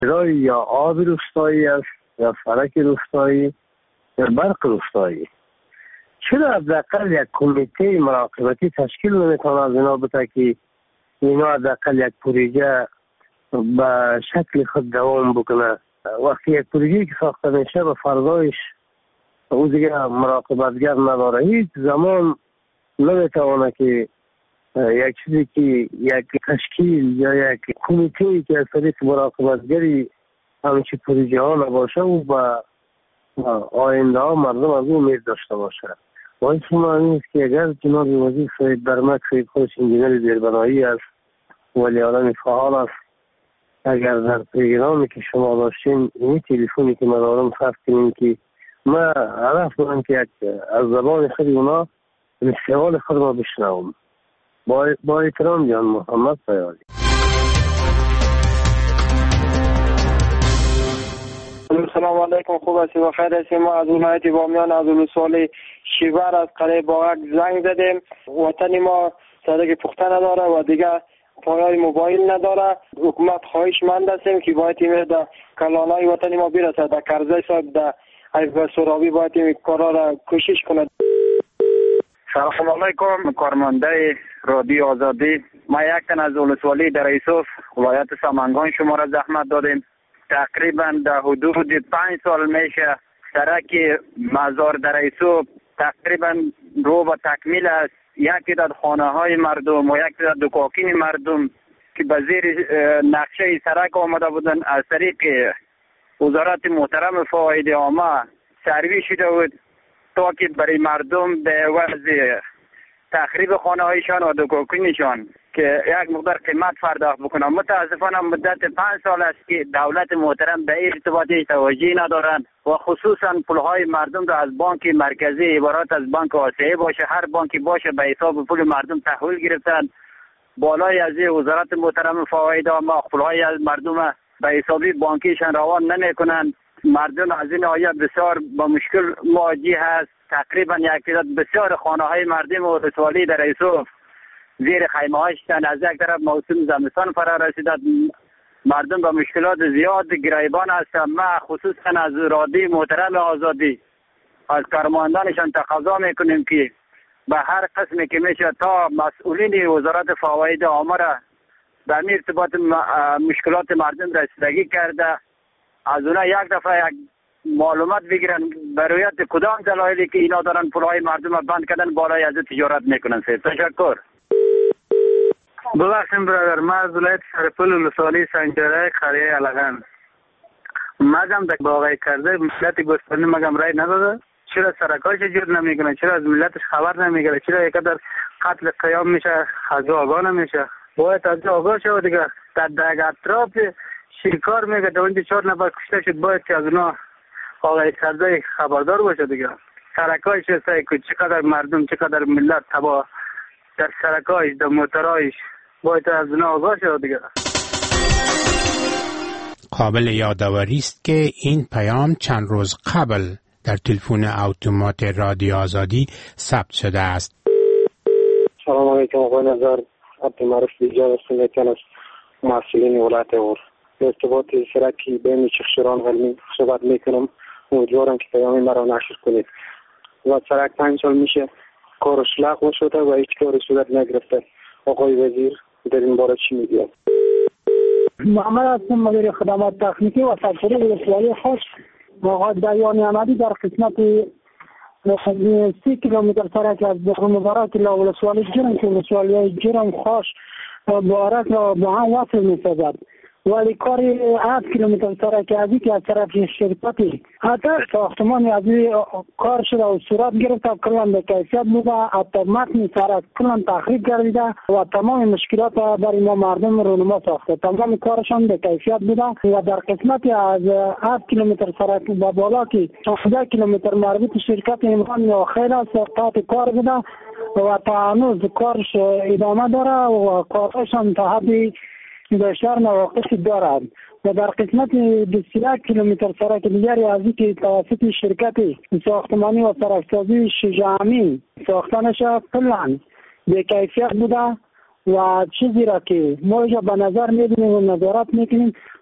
اجرای یا آب روستایی است یا سرک روستایی یا برق روستایی. چرا حداقل یک کمیته مراقبتی تشکیل نمیتونه از اینا بده که اینا حداقل یک پروژه به شکل خود دوام بکنه؟ وقتی یک پروژه که ساخته میشه به فرضایش او دیگه مراقبتگر نداره، هیچ زمان نمیتونه که یک چیزی که یک تشکیل یا یک کمیته که از طریق مراقبتگری همچی پروژه ها نباشه و به آینده ها مردم از اون امید داشته باشه. باید شما نیست که اگر جناب وزیر سید برمک سید خودش انجینر زیربنایی است ولی آدم فعال است، اگر در پیغامی که شما داشتین این تلفنی که ما دارم صرف کنیم که ما عرف دارم که از زبان خود اونا سوال خود ما بشنوم. با احترام جان محمد پیالی. سلام علیکم، خوب هستی و خیر هستی؟ ما از ولایت بامیان از ولسوالی شیبر از قلعه باغک زنگ زدیم. وطن ما سرک پخته نداره و دیگه پایه‌های موبایل نداره. حکومت خواهشمند هستیم که باید این در کلانای وطن ما برسه، در کرزی صاحب در ایوب سرابی باید این کارا را کوشش کنه. سلام علیکم، کارمنده رادیو آزادی. ما یک تن از ولسوالی در یوسف ولایت سمنگان شما را زحمت دادیم. تقریبا در حدود 5 سال میشه سرک مزار در یوسف تقریبا رو به تکمیل است. یک تعداد خانه های مردم و یک تعداد دکاکین مردم که به زیر نقشه سرک آمده بودن از طریق وزارت محترم فواید عامه سروی شده بود تا که برای مردم به عوض تخریب خانه هایشان و دکاکینشان که یک مقدار قیمت پرداخت بکنن. متاسفانه مدت 5 سال است که دولت محترم به این ارتباطی توجهی ندارند و خصوصا پولهای مردم را از بانک مرکزی عبارت از بانک آسیایی باشه هر بانکی باشه به حساب پول مردم تحویل گرفتن. بالای از وزارت محترم فواید عامه پولهای از مردم به حسابی بانکیشان روان نمیکنند. مردم از این آیه بسیار با مشکل مواجه هست. تقریبا یک تعداد بسیار خانه های مردم و ولسوالی در یوسف زیر خیمه هاشتن. از یک طرف موسم زمستان فرا رسیده، مردم با مشکلات زیاد گریبان هستند. ما خصوصا از رادیو محترم آزادی از کارمندانشان تقاضا میکنیم که به هر قسمی که میشه تا مسئولین وزارت فواید عامه را در ارتباط مشکلات مردم رسیدگی کرده از اونا یک دفعه یک معلومات بگیرن برایت کدام دلایلی که اینا دارن پولهای مردم را بند کردن بالای از تجارت میکنن. تشکر. ببخشید برادر، ما از ولایت سرپل ولسوالی سنجره قریه علقان مگم در باقی کرده ملت گسترانی مگم رای نداده. چرا سرکایش جور نمیکنه؟ چرا از ملتش خبر نمیگیره؟ چرا یک در قتل قیام میشه از آگاه نمیشه؟ باید از آگاه شد دیگه. در اطراف شیرکار میگه در اونجا 4 نفر کشته شد، باید که از اونا آقای کرده خبردار باشه دیگه. سرکایش سعی که چقدر مردم چقدر ملت تبا در سرکایش در موترایش باید از اونا آگاه شد دیگه. قابل یادآوری است که این پیام چند روز قبل در تلفن اتومات رادیو آزادی ثبت شده است. سلام علیکم آقای نظر، عبدالمعروف بیجار هستم، یکی از مسئولین ولایت اور. ارتباط سرکی بین چخشران علمی صحبت میکنم. امیدوارم که پیامی مرا نشر کنید. و سرک 5 سال میشه کارش لغو شده و هیچ کاری صورت نگرفته. آقای وزیر در این باره چی میگه؟ محمد هستم، مدیر خدمات تکنیکی و سرپلی ولسوالی خوش. آقای دیان احمدی در قسمت 30 کیلومتر سرک از مبارک لا ولسوالی جرم که ولسوالی جرم خوش بارک با هم وصل میسازد، ولی کاری 7 کیلومتر سرک ازی که از طرف شرکتی حتی ساختمان ازی کار شده و صورت گرفته کلان به کیفیت بوده، حتی متن سرک کلان تخریب گردیده و تمام مشکلات برای ما مردم رونما ساخته. تمام کارشان به کیفیت بوده و در قسمتی از 7 کیلومتر سرک با بالا که 16 کیلومتر مربوط شرکت امران یا خیر است تحت کار بوده و تا هنوز کارش ادامه داره و کارشان تا حدی بسیار نواقص دارد. و در قسمت 21 کیلومتر سرک دیگری ازی که توسط شرکت ساختمانی و سرکسازی شجاعی ساختنش کلان به کیفیت بوده و چیزی را که ما به نظر میبینیم و نظارت میکنیم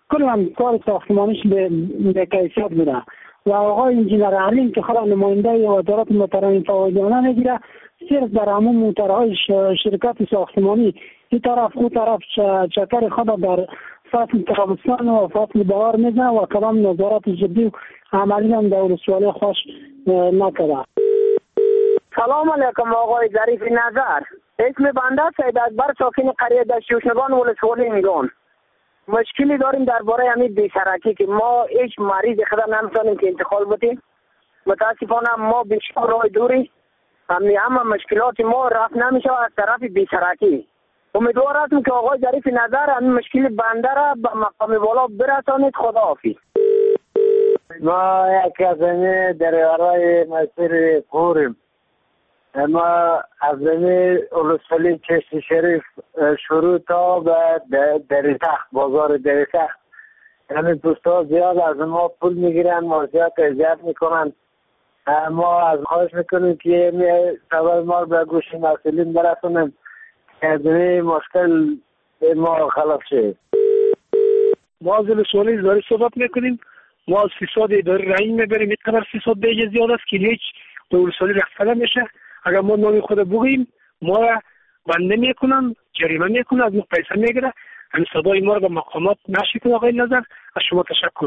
کلا کار ساختمانیش به کیفیت بوده و آقای انجینر علیم که خود نماینده وزارت محترم فوادیانه میگیره صرف در همون موترهای شرکت ساختمانی این طرف اون طرف چکر خود در فصل تابستان و فصل بهار میزنه و کلام نظارت جدی و عملی هم در ولسوالی خوش نکرده. سلام علیکم آقای ظریف نظر. اسم بنده سید اکبر ساکن قریه دشتیوشنگان ولسوالی میگم. مشکلی داریم درباره همین بی‌سرکی که ما هیچ مریض خدا نمیتونیم که انتقال بدیم. متاسفانه ما بیشتر راه دوری همه مشکلات ما رفت نمیشه از طرف بی‌سرکی. امیدوار هستم که آقای ظریف نظر همین مشکل بنده را به مقام بالا برسانید. خداحافظ. ما یک از این دریارای مسیر پوریم. ما از این ولسوالی چشت شریف شروع تا به دریتخت، بازار دریتخت، یعنی دوستا زیاد از ما پول میگیرن، ما زیاد اذیت میکنن. ما از خواهش میکنیم که سوال ما به گوش مسئولین برسونیم که از این مشکل ما خلاص شد. ما از ولسوالی اداری صحبت میکنیم. ما از فساد اداری رنگ میبریم. اینقدر فساد دیگه زیاد است که هیچ به ولسوالی رفتن نمیشه. اگر ما نامی خود بگوییم ما را بنده میکنن، جریمه میکنن، از ما پیسه میگیره. همین صدای ما را به مقامات نشر کن. آقای نظر از شما تشکر.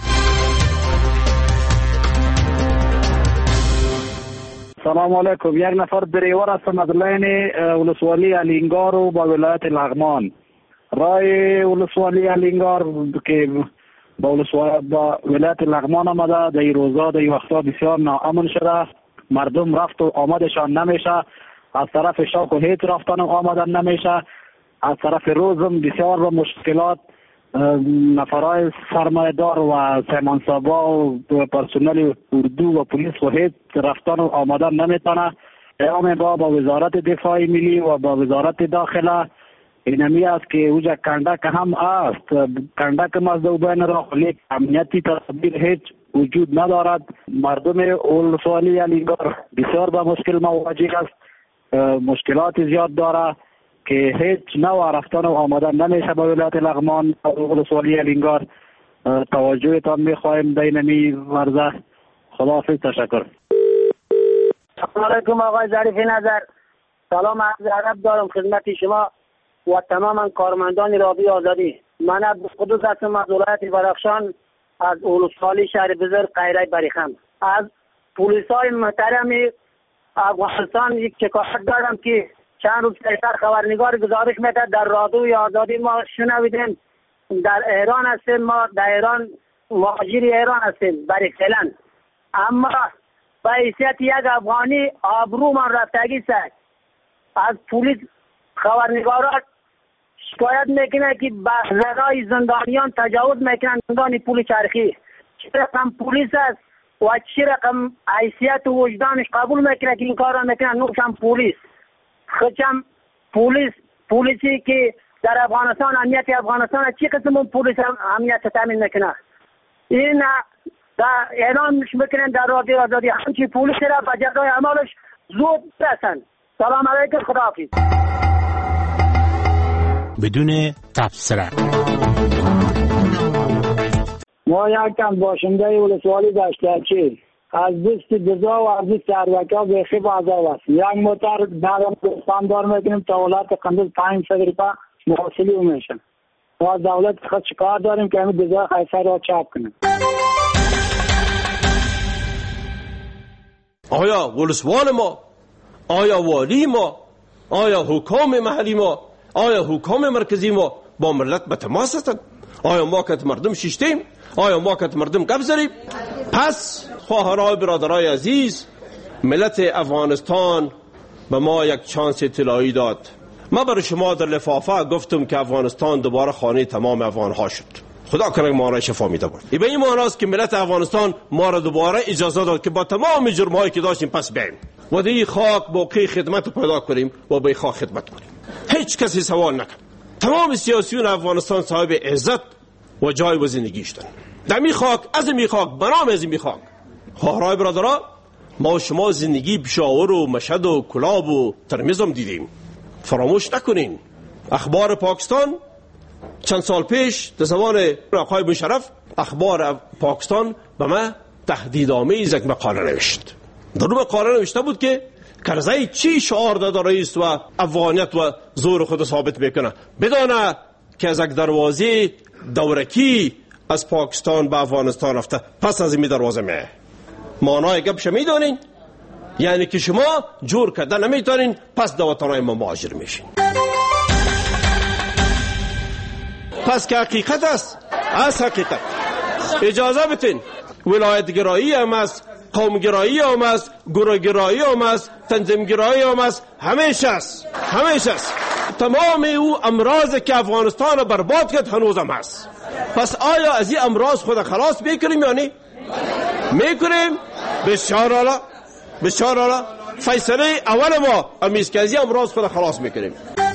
سلام علیکم. یک نفر دریور هستم از لین ولسوالی الینگار و با ولایت لغمان. رای ولسوالی الینگار که با ولایت لغمان آمده در این روزا در این وقتا بسیار ناامن شده. مردم رفت و آمدشان نمیشه. از طرف شاک و هیچ رفتن و آمدن نمیشه. از طرف روزم بسیار با مشکلات نفرای سرمایه‌دار و سیمانسابا و پرسنل اردو و پلیس و هیچ رفتن و آمدن نمیتونه. پیام با وزارت دفاع ملی و با وزارت داخله اینمی است که اوجا کندک هم است. کندک مزدو بین را خلیق امنیتی تصویر هیچ وجود ندارد. مردم ولسوالی الینگار بسیار با مشکل مواجه است. مشکلات زیاد داره که هیچ نوع رفتن و آمدن نمیشه به ولایت لغمان و ولسوالی الینگار. توجهتان میخواهیم در اینمی ورزه. خداحافظ. تشکر. سلام علیکم آقای ظریف نظر. سلام عرض ادب دارم خدمت شما و تمام کارمندان رادیو آزادی. من عبدالقدوس هستم از ولایت بدخشان، از ولسوالی شهر بزرگ قیره بریخم. از پلیسای محترم افغانستان یک شکایت دارم که چند روز پیشتر خبرنگار گزارش میده در رادیوی آزادی ما شنویدیم در ایران هستیم، ما در ایران مهاجر ایران هستیم بریخلن، اما به حیثیت یک افغانی آبرومان رفتگی است. از پلیس خبرنگارات شکایت میکنه که به زنای زندانیان تجاوز میکنن. زندانی پول چرخی چه رقم پلیس است و چه رقم حیثیت و وجدانش قبول میکنه که این کار را میکنه. نوشم پلیس خودشم پلیسی که در افغانستان امنیت افغانستان چی قسم پلیس امنیت تامین میکنه. این در اعلامش میکنن در رادیو آزادی همچی پلیس را به جزای عملش زود برسن. سلام علیکم. خداحافظ. بدون تبصره. ما یک کم باشنده ولسوالی دشتچی از دوست دزا و از دوست اروکا بخی بازار است. یک موتر بعدم دار میکنیم تا ولایت قندوز 500 روپیه محاصلی او میشه. ما از دولت خود شکایت داریم که همین دزا خیصر را چاپ کنیم. آیا ولسوال ما، آیا والی ما، آیا حکام محلی ما، آیا حکام مرکزی ما با ملت به تماس هستند؟ آیا ما که مردم شیشتیم؟ آیا ما که مردم گپ زدیم؟ پس خواهرای برادرای عزیز، ملت افغانستان به ما یک چانس طلایی داد. ما برای شما در لفافه گفتم که افغانستان دوباره خانه تمام افغانها شد. خدا کنه ما را شفا میده بود. به این معنی است که ملت افغانستان ما را دوباره اجازه داد که با تمام جرمایی که داشتیم پس بریم و در این خاک باقی خدمت پیدا کنیم و به خاک خدمت کنیم. هیچ کسی سوال نکرد. تمام سیاسیون افغانستان صاحب عزت و جای و زندگی شدند. در می خاک، از می خاک، بنام از می خاک. خواهرای برادران، ما شما زندگی پشاور و مشهد و کلاب و ترمیز هم دیدیم. فراموش نکنین اخبار پاکستان چند سال پیش در زمان آقای مشرف اخبار پاکستان به ما تهدیدآمیز یک مقاله نوشت. در اون مقاله نوشته بود که کرزی چی شعار داده رئیس و افغانیت و زور خود ثابت میکنه، بدانه که از یک دروازه دورکی از پاکستان به افغانستان رفته، پس از این دروازه میه. معنای گپ شمیدانین؟ یعنی که شما جور کرده نمیتونین، پس دو وطنهای ما مهاجر میشین. پس که حقیقت است، از حقیقت اجازه بتین ولایت گرایی هم است، قوم گرایی هم است، گروه گرایی هم است، تنظیم گرایی هم است، همیشه است، همیشه است. تمام او امراض که افغانستان برباد کرد هنوز هم هست. پس آیا از این امراض خود خلاص میکنیم یا نه؟ میکنیم. بسیار عالی، بسیار عالی. فیصله اول ما امیست که از این امراض خود خلاص میکنیم.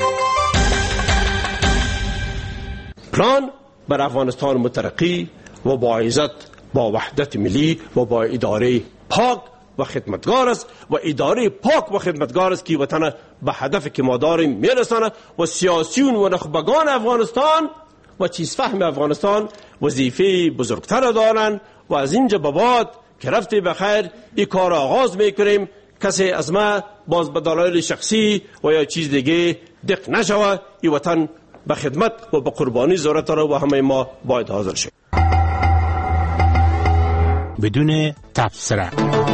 پلان بر افغانستان مترقی و با عزت، با وحدت ملی و با اداره پاک و خدمتگار است و اداره پاک و خدمتگار است که وطن به هدفی که ما داریم میرسانه و سیاسیون و نخبگان افغانستان و چیز فهم افغانستان وظیفه بزرگتر دارن و از اینجا به بعد که رفته بخیر این کار آغاز میکنیم. کسی از ما باز به دلایل شخصی و یا چیز دیگه دق نشوه. این وطن به خدمت و به قربانی ضرورت داره و همه ما باید حاضر شیم. بدون تبصره.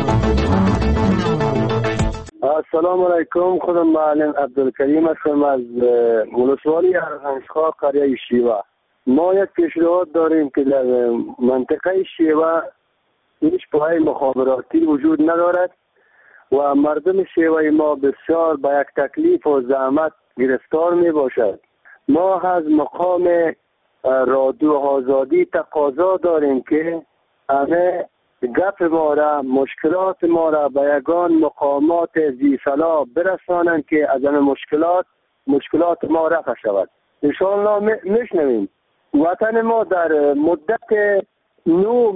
السلام علیکم. خودم معلم عبدالکریم هستم از ولسوالی ارغنجخا قریه شیوا. ما یک پیشنهاد داریم که در منطقه شیوا هیچ پای مخابراتی وجود ندارد و مردم شیوه ما بسیار به یک تکلیف و زحمت گرفتار می باشد. ما از مقام رادیو آزادی تقاضا داریم که همه گپ ما را، مشکلات ما را به یگان مقامات ذی صلاح برسانند که از این مشکلات ما رفع شود. انشاءالله میشنویم. وطن ما در مدت 9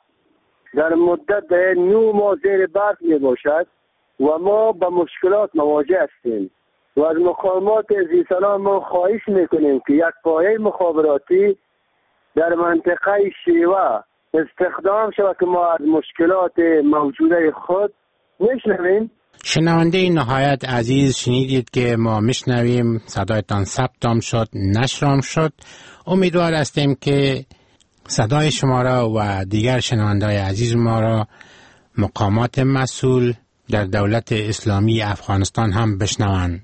ماه زیر برف می باشد و ما به مشکلات مواجه هستیم و از مقامات ذی صلاح ما خواهش میکنیم که یک پایه مخابراتی در منطقه شیوا استخدام شود که ما از مشکلات موجوده خود میشنویم. شنونده نهایت عزیز، شنیدید که ما میشنویم، صدایتان ثبت شد، نشرام شد. امیدوار هستیم که صدای شما را و دیگر شنونده‌های عزیز ما را مقامات مسئول در دولت اسلامی افغانستان هم بشنوند.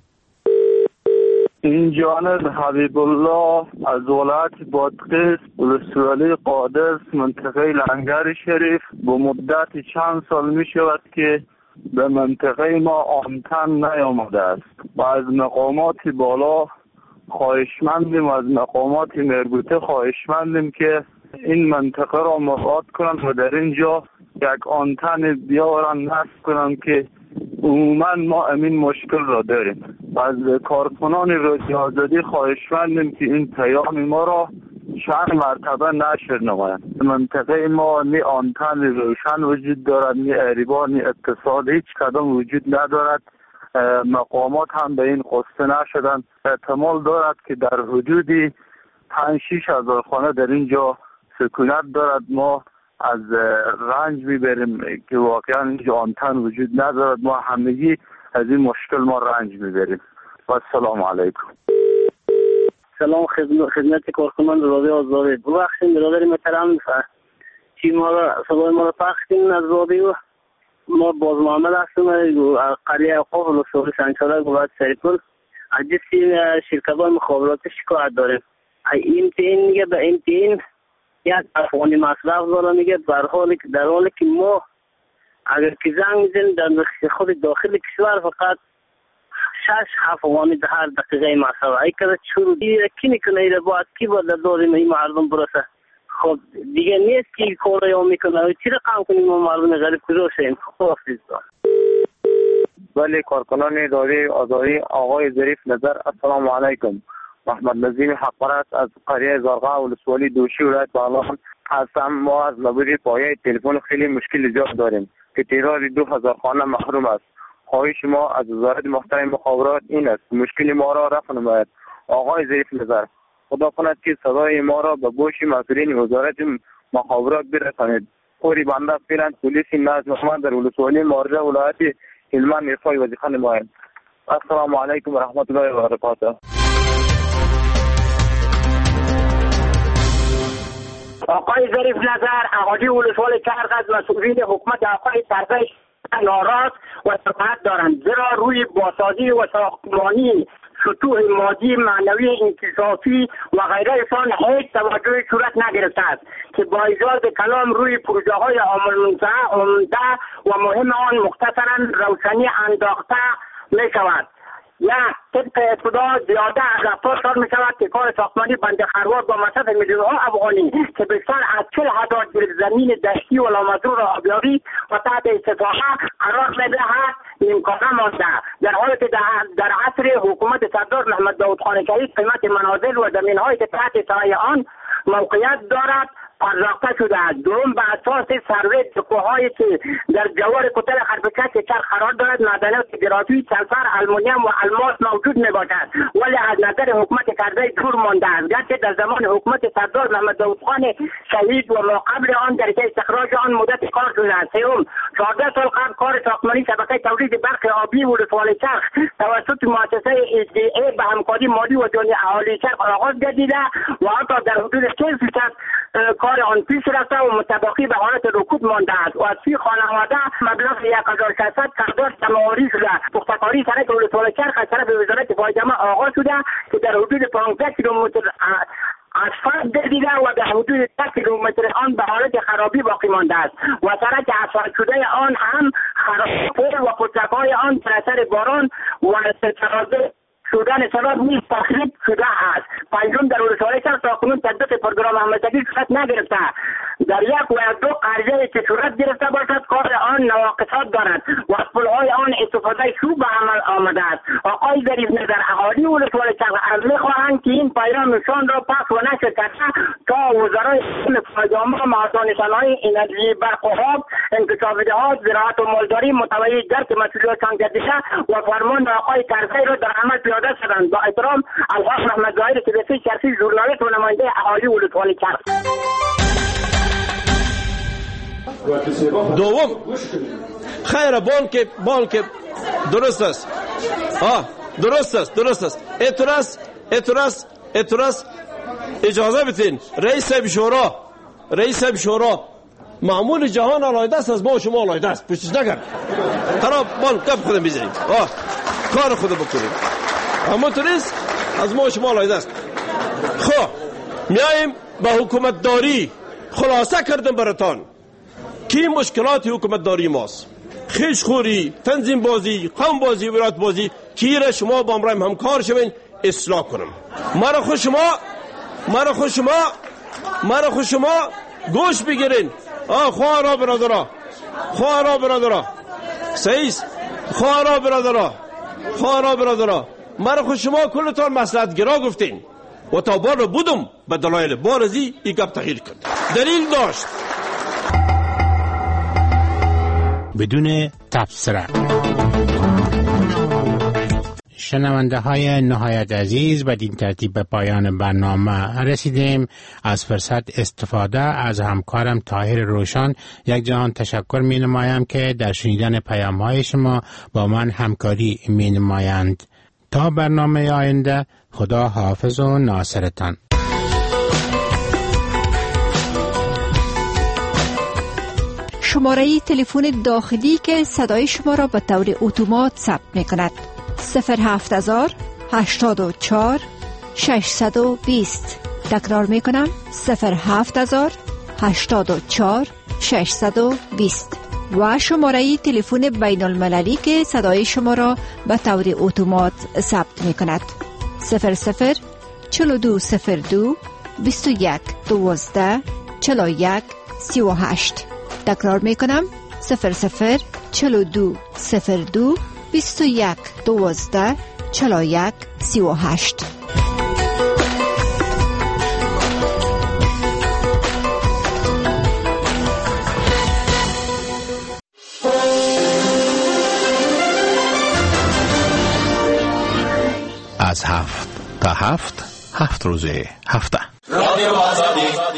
این جانب حبیب الله از ولایت بادغیس ولسوالی قادس منطقه لنگر شریف. به مدت چند سال می شود که به منطقه ما آنتن نیامده است و از مقامات بالا خواهشمندیم و از مقامات مربوطه خواهشمندیم که این منطقه را مراعات کنند و در اینجا یک آنتن بیارن نصب کنند که عموما ما امین مشکل را داریم. از کارکنان رادیو آزادی خواهشمندیم که این پیام ما را چند مرتبه نشر نمایند. منطقه ما نی آنتن روشن وجود دارد، نی اریبان، نی اقتصاد، هیچ کدام وجود ندارد. مقامات هم به این قصه نشدن. احتمال دارد که در حدود 5-6 هزار خانه در اینجا سکونت دارد. ما از رنج میبریم که واقعا اینجا آنتن وجود ندارد. ما همگی از این مشکل ما رنج میبریم. و السلام علیکم. سلام خدمت کارکنان رادیو آزادی. ببخشید برادر محترم، چی ما را صدای ما را پخش کنین از رادیو. ما باز محمد هستم، قریه قاف ولسوالی سنگسالک ولایت سریپور. از شرکت‌های مخابراتی شکایت داریم. این میگه به این یک افغانی مصرف داره، میگه در حالی که ما اگر که زنگ میزنیم در خود داخل کشور فقط 6 افغانی در هر دقیقه مصرف. ای که چرا کی میکنه ایره باید کی باید داریم این مردم برسه. خب دیگه نیست که کار رو میکنه. چی رقم کنیم ما مردم غریب کجا شیم؟ خداحافظ. ولی کارکنان رادیو آزادی آقای ظریف نظر، السلام علیکم. محمد نظیم حقپرست از قریه زرقا ولسوالی دوشی ولایت بغلان هستم. ما از نبود پایه تلفن خیلی مشکل ایجاد داریم که تعداد 2000 خانه محروم است. خواهش ما از وزارت محترم مخابرات این است مشکل ما را رفع نماید. آقای ظریف نظر، خدا کند که صدای ما را به گوش مسئولین وزارت مخابرات برسانید. پوری بنده فعلا پلیس نظم محمد در ولسوالی مارجه ولایت هلمند افای وظیفه نمایند. السلام علیکم و رحمت الله و برکاته. آقای ظریف نظر احالی ولسوالی چرخ از مسئولین حکومت آقای سرکش ناراض و شکایت دارند، زیرا روی بازسازی و ساختمانی سطوح مادی معنوی انکشافی و غیرهشان هیچ توجهی صورت نگرفته است که با ایجاد کلام روی پروژه های عمده و مهم آن مختصرا روشنی انداخته می شود. طبق ابتدا زیاده از 70 سال می شود که کار ساختمانی بند خروار با مصرف میلیون ها افغانی که بیشتر از 40,000 زمین دشتی و لامزرو آبیاری و تحت استطاعه قرار می دهد امکانه مانده، در حالی که در عصر حکومت سردار محمد داود خان کیی قیمت منازل و زمین هایی که تحت سایه آن موقعیت دارد پرداخته شده است. دوم به اساس سروی دپوهایی که در جوار کتل خرپکش چرخ قرار دارد معدنیات گرافی، سلفر، المونیم و الماس موجود می باشد، ولی از نظر حکومت کرده دور مانده است، گرچه در زمان حکومت سردار محمد داود خان شهید و ما قبل آن در استخراج آن مدت کار شده است. سوم 14 سال قبل کار ساختمانی شبکه تولید برق آبی ولسوالی چرخ توسط مؤسسه HDA به همکاری مالی و جانی اهالی چرخ آغاز گردیده و حتی در حدود 40% کار آن پیش رفته و متباقی به حالت رکود مانده است و از سوی خانواده مبلغ 1600 قرارداد تماوری شده. پختکاری سرک ولسوالی چرخ از طرف وزارت فاجعه آغاز شده که در حدود 15 کیلومتر اسفالت گردیده و در حدود 10 کیلومتر آن به حالت خرابی باقی مانده است و سرک اسفالت شده آن هم خراب و پشتک‌های آن در اثر باران و ترازه شدن سبب نیز تخریب شده است. پنجم در ولسوالی چرخ تاکنون تطبیق پروگرام همبستگی صورت نگرفته. در یک و دو قرضه که صورت گرفته باشد کار آن نواقصات دارد و از پلهای آن استفاده شو به عمل آمده است. آقای ظریف نظر اهالی ولسوالی چرخ از میخواهند که این پیامشان را پخش و نشر کرده تا وزرای فاجعه معاصره‌های انرژی، برق و آب، انکشاف دهات، زراعت و مالداری متوجه درک مسئولیتشان گردیده و فرمان آقای کرزی را در عمل پیاده شدند. با احترام الحاج محمد ظاهر سیاسی شخصی ژورنالیست و نماینده اهالی ولسوالی چرخ. دوم خیر بانک درست است. درست است. اعتراض اجازه بدین. رئیس شورا معمول جهان علایده است، از ما شما علایده است، پوشش نکرد. خراب بانک خودم بزنید، کار خودم بکنید، اما توریست از ما شما علایده است. خب میاییم به حکومت داری. خلاصه کردم براتان که مشکلات حکومت داری ماست: خیش خوری، تنظیم بازی، قوم بازی، ولایت بازی، که را شما با امرایم همکار شوین اصلاح کنم. مرا خود شما گوش بگیرین. خواهرها برادرها سعیس، خواهرها برادرها مرا خود شما کلتان مصلحت گرا گفتین و تا بار بودم به دلایل بارزی ای گپ تغییر کرد. دلیل داشت. بدون تبصره. شنونده های نهایت عزیز، بدین ترتیب به پایان برنامه رسیدیم. از فرصت استفاده از همکارم طاهر روشن یک جهان تشکر می نمایم که در شنیدن پیام های شما با من همکاری می نمایند. تا برنامه آینده، خدا حافظ و ناصرتان. شماره تلفن داخلی که صدای شما را به طور اتومات ثبت می کند: 07000 84 620. تکرار می کنم: 07000 84 620. و شماره تلفن بین المللی که صدای شما را به طور اتومات ثبت می کند: 00 4202 21 12 41 38. تکرار می کنم: 00 4202 21 12 41 38. از 7 تا 7 7 روز هفته. رادیو آزادی